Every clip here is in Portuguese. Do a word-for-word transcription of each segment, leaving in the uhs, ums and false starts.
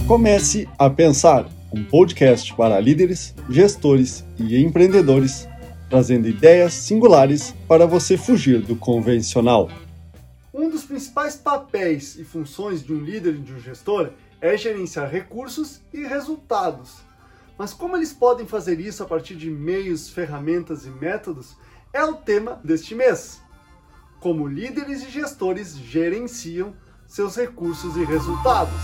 Comece a Pensar, um podcast para líderes, gestores e empreendedores, trazendo ideias singulares para você fugir do convencional. Um dos principais papéis e funções de um líder e de um gestor é gerenciar recursos e resultados. Mas como eles podem fazer isso a partir de meios, ferramentas e métodos é o tema deste mês. Como líderes e gestores gerenciam seus recursos e resultados.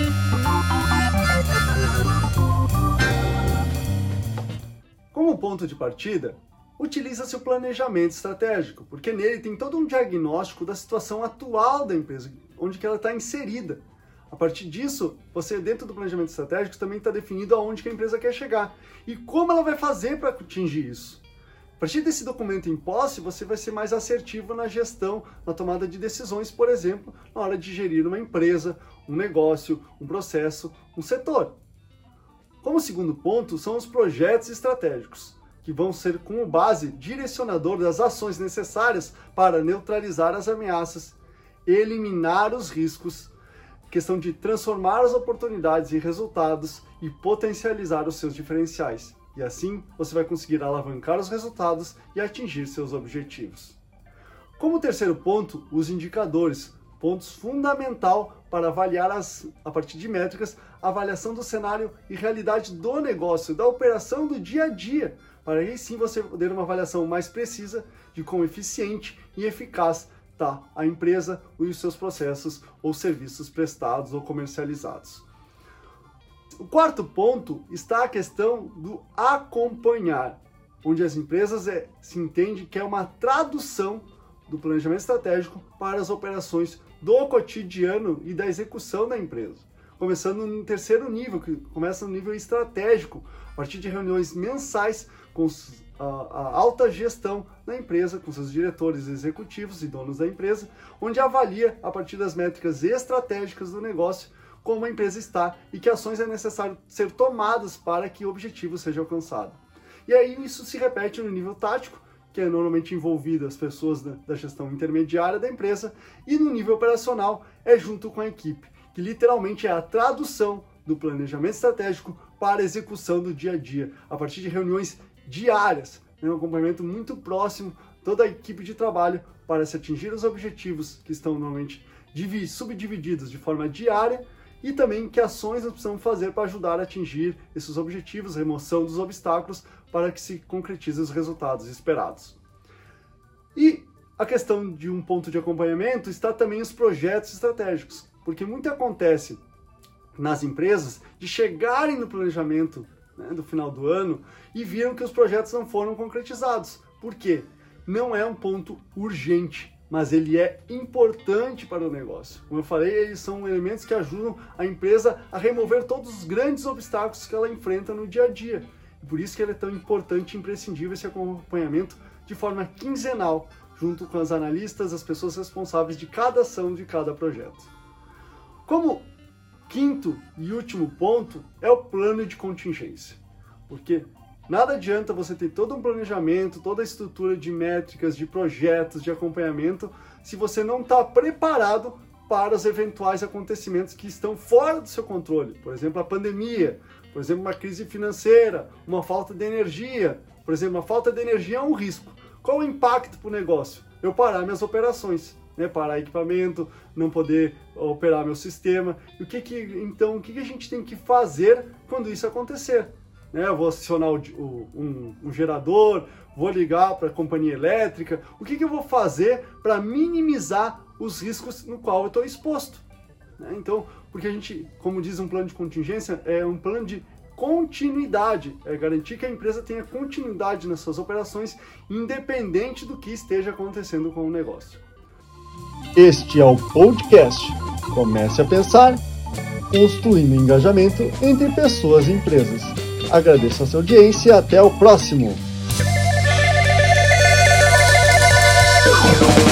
Como ponto de partida, utiliza-se o planejamento estratégico, porque nele tem todo um diagnóstico da situação atual da empresa, onde que ela está inserida. A partir disso, você dentro do planejamento estratégico também está definido aonde que a empresa quer chegar e como ela vai fazer para atingir isso. A partir desse documento em posse, você vai ser mais assertivo na gestão, na tomada de decisões, por exemplo, na hora de gerir uma empresa, um negócio, um processo, um setor. Como segundo ponto, são os projetos estratégicos, que vão ser como base direcionador das ações necessárias para neutralizar as ameaças, eliminar os riscos, questão de transformar as oportunidades em resultados e potencializar os seus diferenciais. E assim, você vai conseguir alavancar os resultados e atingir seus objetivos. Como terceiro ponto, os indicadores, pontos fundamental para avaliar as, a partir de métricas, a avaliação do cenário e realidade do negócio, da operação do dia a dia, para aí sim você ter uma avaliação mais precisa de quão eficiente e eficaz está a empresa e os seus processos ou serviços prestados ou comercializados. O quarto ponto está a questão do acompanhar, onde as empresas é, se entende que é uma tradução do planejamento estratégico para as operações do cotidiano e da execução da empresa. Começando no terceiro nível, que começa no nível estratégico, a partir de reuniões mensais com os, a, a alta gestão da empresa, com seus diretores executivos e donos da empresa, onde avalia, a partir das métricas estratégicas do negócio, como a empresa está e que ações é necessário ser tomadas para que o objetivo seja alcançado. E aí isso se repete no nível tático, que é normalmente envolvido as pessoas da, da gestão intermediária da empresa, e no nível operacional é junto com a equipe, que literalmente é a tradução do planejamento estratégico para a execução do dia a dia, a partir de reuniões diárias, né, um acompanhamento muito próximo, toda a equipe de trabalho para se atingir os objetivos que estão normalmente subdivididos de forma diária, e também que ações nós precisamos fazer para ajudar a atingir esses objetivos, remoção dos obstáculos, para que se concretizem os resultados esperados. E a questão de um ponto de acompanhamento está também os projetos estratégicos, porque muito acontece nas empresas de chegarem no planejamento, né, do final do ano e viram que os projetos não foram concretizados. Por quê? Não é um ponto urgente, mas ele é importante para o negócio. Como eu falei, eles são elementos que ajudam a empresa a remover todos os grandes obstáculos que ela enfrenta no dia a dia. E por isso que ele é tão importante e imprescindível esse acompanhamento de forma quinzenal, junto com os analistas, as pessoas responsáveis de cada ação de cada projeto. Como quinto e último ponto é o plano de contingência. Porque nada adianta você ter todo um planejamento, toda a estrutura de métricas, de projetos, de acompanhamento, se você não está preparado para os eventuais acontecimentos que estão fora do seu controle. Por exemplo, a pandemia, por exemplo, uma crise financeira, uma falta de energia. Por exemplo, uma falta de energia é um risco. Qual o impacto para o negócio? Eu parar minhas operações, né? Parar equipamento, não poder operar meu sistema. E o que que, então, o que, que a gente tem que fazer quando isso acontecer? Eu vou acionar o, o, um, um gerador, vou ligar para a companhia elétrica. O que, que eu vou fazer para minimizar os riscos no qual eu estou exposto? Então, porque a gente, como diz um plano de contingência, é um plano de continuidade, é garantir que a empresa tenha continuidade nas suas operações, independente do que esteja acontecendo com o negócio. Este é o podcast Comece a Pensar, construindo engajamento entre pessoas e empresas. Agradeço a sua audiência e até o próximo.